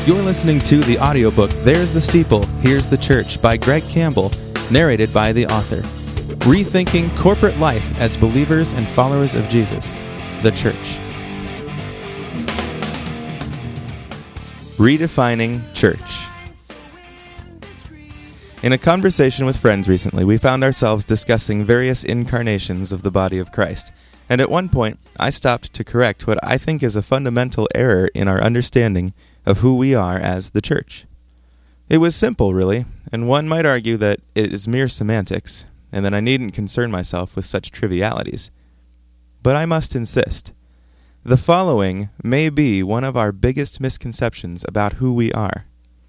You're listening to the audiobook There's the Steeple, Here's the Church by Greg Campbell, narrated by the author. Rethinking corporate life as believers and followers of Jesus, the Church. Redefining Church. In a conversation with friends recently, we found ourselves discussing various incarnations of the body of Christ. And at one point, I stopped to correct what I think is a fundamental error in our understanding of who we are as the church. It was simple, really, and one might argue that it is mere semantics, and that I needn't concern myself with such trivialities. But I must insist. The following may be one of our biggest misconceptions about who we are.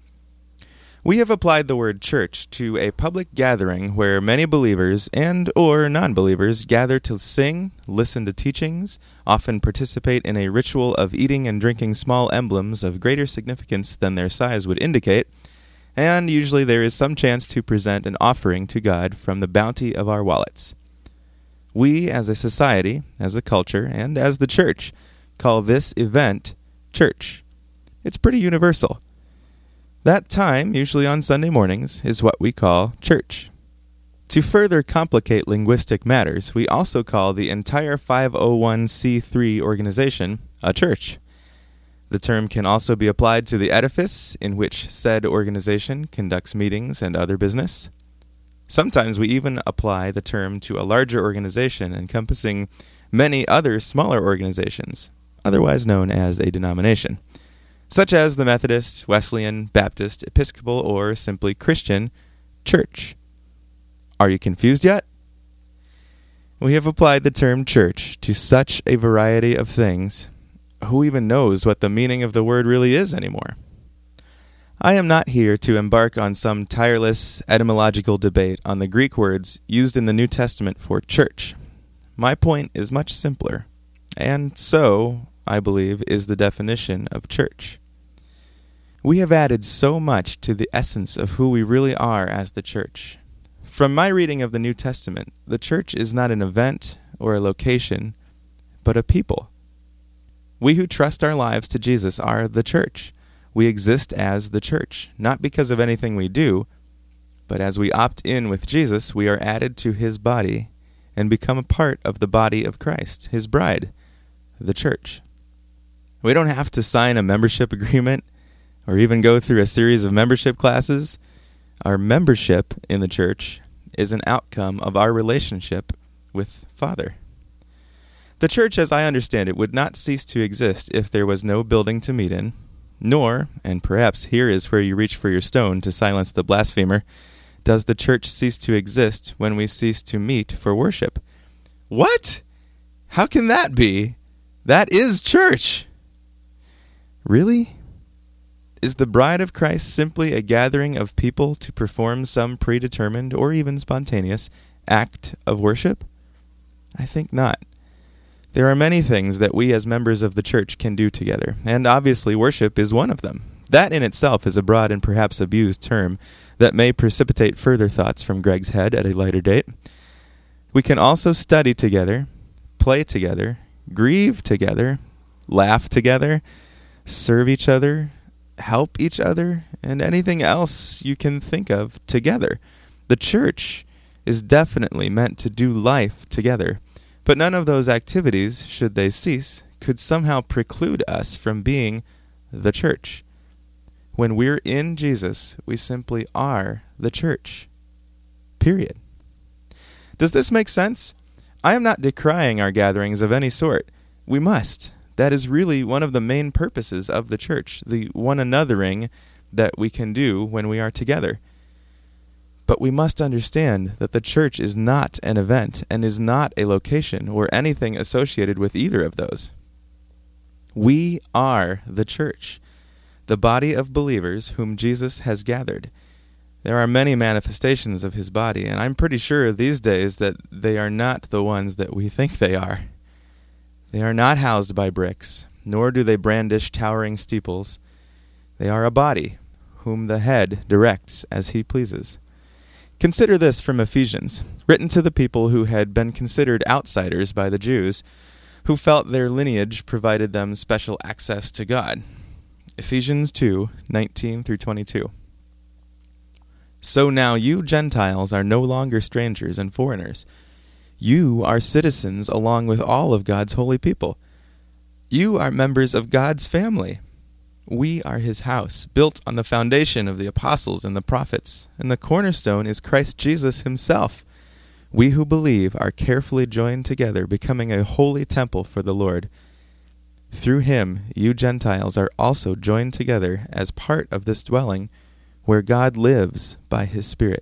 We have applied the word church to a public gathering where many believers and or non-believers gather to sing, listen to teachings, often participate in a ritual of eating and drinking small emblems of greater significance than their size would indicate, and usually there is some chance to present an offering to God from the bounty of our wallets. We, as a society, as a culture, and as the church, call this event church. It's pretty universal. That time, usually on Sunday mornings, is what we call church. To further complicate linguistic matters, we also call the entire 501c3 organization a church. The term can also be applied to the edifice in which said organization conducts meetings and other business. Sometimes we even apply the term to a larger organization encompassing many other smaller organizations, otherwise known as a denomination, such as the Methodist, Wesleyan, Baptist, Episcopal, or simply Christian church. Are you confused yet? We have applied the term church to such a variety of things. Who even knows what the meaning of the word really is anymore? I am not here to embark on some tireless etymological debate on the Greek words used in the New Testament for church. My point is much simpler, and so, I believe, is the definition of church. We have added so much to the essence of who we really are as the church. From my reading of the New Testament, the church is not an event or a location, but a people. We who trust our lives to Jesus are the church. We exist as the church, not because of anything we do, but as we opt in with Jesus, we are added to his body and become a part of the body of Christ, his bride, the church. We don't have to sign a membership agreement or even go through a series of membership classes. Our membership in the church is an outcome of our relationship with Father. The church, as I understand it, would not cease to exist if there was no building to meet in, nor, and perhaps here is where you reach for your stone to silence the blasphemer, does the church cease to exist when we cease to meet for worship. What? How can that be? That is church. Really? Is the bride of Christ simply a gathering of people to perform some predetermined or even spontaneous act of worship? I think not. There are many things that we as members of the church can do together, and obviously worship is one of them. That in itself is a broad and perhaps abused term that may precipitate further thoughts from Greg's head at a later date. We can also study together, play together, grieve together, laugh together, serve each other, help each other, and anything else you can think of together. The church is definitely meant to do life together, but none of those activities, should they cease, could somehow preclude us from being the church. When we're in Jesus, we simply are the church. Period. Does this make sense? I am not decrying our gatherings of any sort. We must. That is really one of the main purposes of the church, the one anothering that we can do when we are together. But we must understand that the church is not an event and is not a location or anything associated with either of those. We are the church, the body of believers whom Jesus has gathered. There are many manifestations of his body, and I'm pretty sure these days that they are not the ones that we think they are. They are not housed by bricks, nor do they brandish towering steeples. They are a body, whom the head directs as he pleases. Consider this from Ephesians, written to the people who had been considered outsiders by the Jews, who felt their lineage provided them special access to God. Ephesians 2:19 through 22. So now you Gentiles are no longer strangers and foreigners. You are citizens along with all of God's holy people. You are members of God's family. We are his house, built on the foundation of the apostles and the prophets, and the cornerstone is Christ Jesus himself. We who believe are carefully joined together, becoming a holy temple for the Lord. Through him, you Gentiles are also joined together as part of this dwelling, where God lives by his Spirit.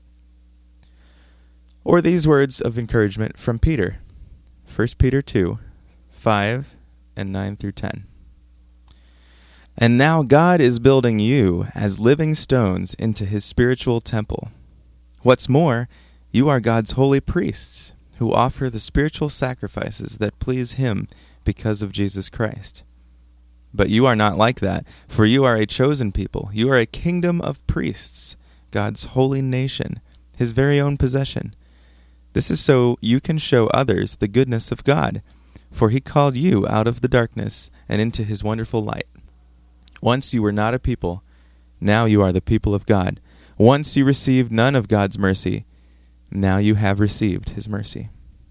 Or these words of encouragement from Peter, 1 Peter 2:5 and 9 through 10. And now God is building you as living stones into his spiritual temple. What's more, you are God's holy priests, who offer the spiritual sacrifices that please him because of Jesus Christ. But you are not like that, for you are a chosen people. You are a kingdom of priests, God's holy nation, his very own possession. This is so you can show others the goodness of God, for he called you out of the darkness and into his wonderful light. Once you were not a people, now you are the people of God. Once you received none of God's mercy, now you have received his mercy.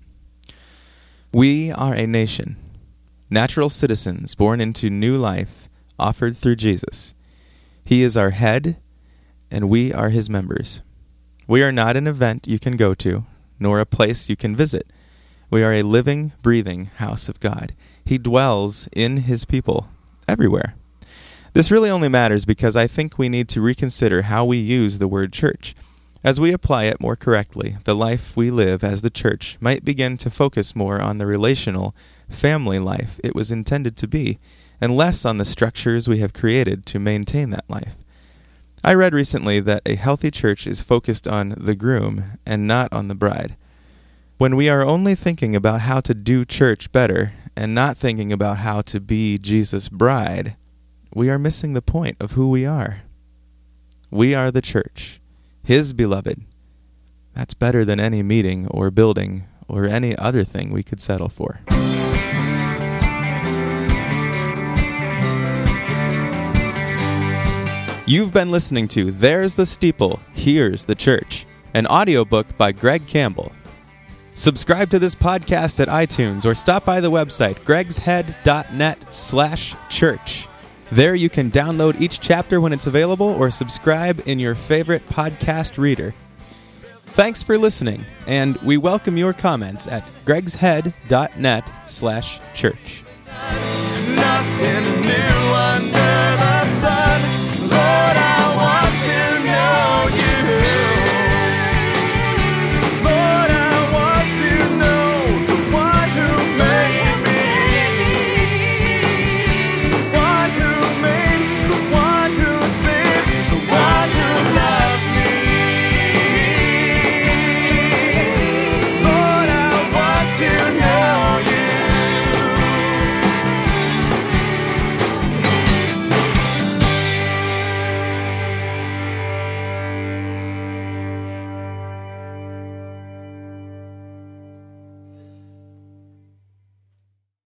We are a nation, natural citizens born into new life offered through Jesus. He is our head, and we are his members. We are not an event you can go to, nor a place you can visit. We are a living, breathing house of God. He dwells in his people everywhere. This really only matters because I think we need to reconsider how we use the word church. As we apply it more correctly, the life we live as the church might begin to focus more on the relational, family life it was intended to be, and less on the structures we have created to maintain that life. I read recently that a healthy church is focused on the groom and not on the bride. When we are only thinking about how to do church better and not thinking about how to be Jesus' bride, we are missing the point of who we are. We are the church, his beloved. That's better than any meeting or building or any other thing we could settle for. You've been listening to There's the Steeple, Here's the Church, an audiobook by Greg Campbell. Subscribe to this podcast at iTunes or stop by the website gregshead.net/church. There you can download each chapter when it's available or subscribe in your favorite podcast reader. Thanks for listening, and we welcome your comments at gregshead.net/church. Nothing new.